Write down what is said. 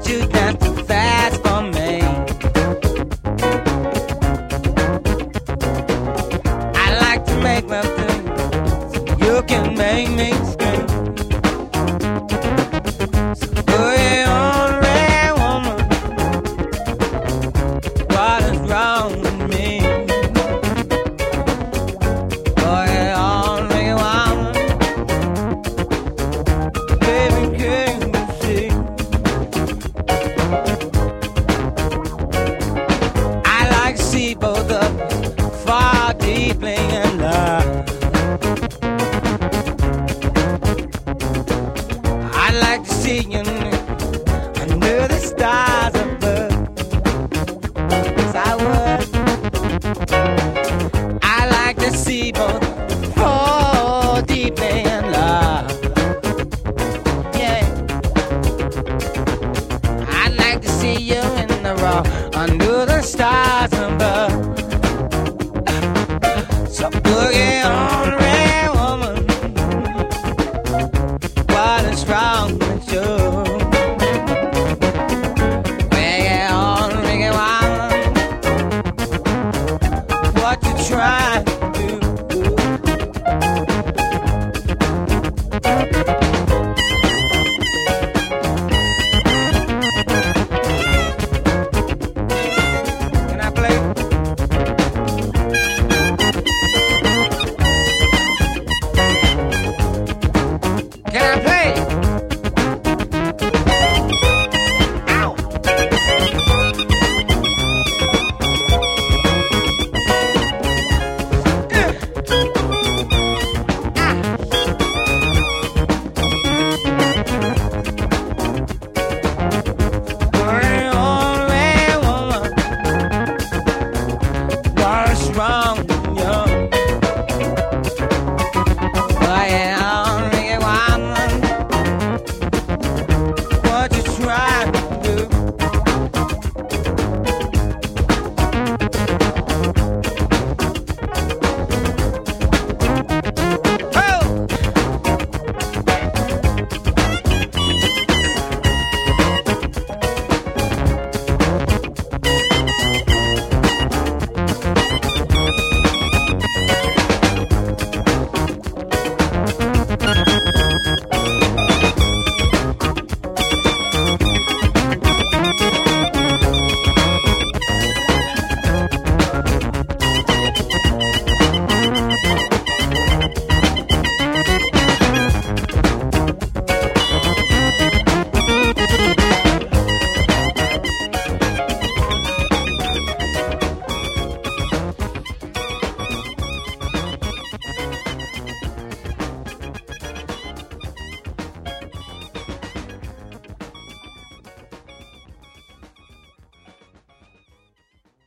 you dance too fast for me. I like to make love to you, you can make me scream. So put it on, red woman. What is wrong with me? Put it on, red woman. Baby, can you see? I like to see both of us fall deeply in love. I like to see you under the stars above. Yes, I would. I like to see both fall deeply in love. Yeah. I like to see you in the raw under the stars above. So boogie on, red woman. What is wrong with you? Boogie on, reggae woman. What you trying to do? Can I play? Can I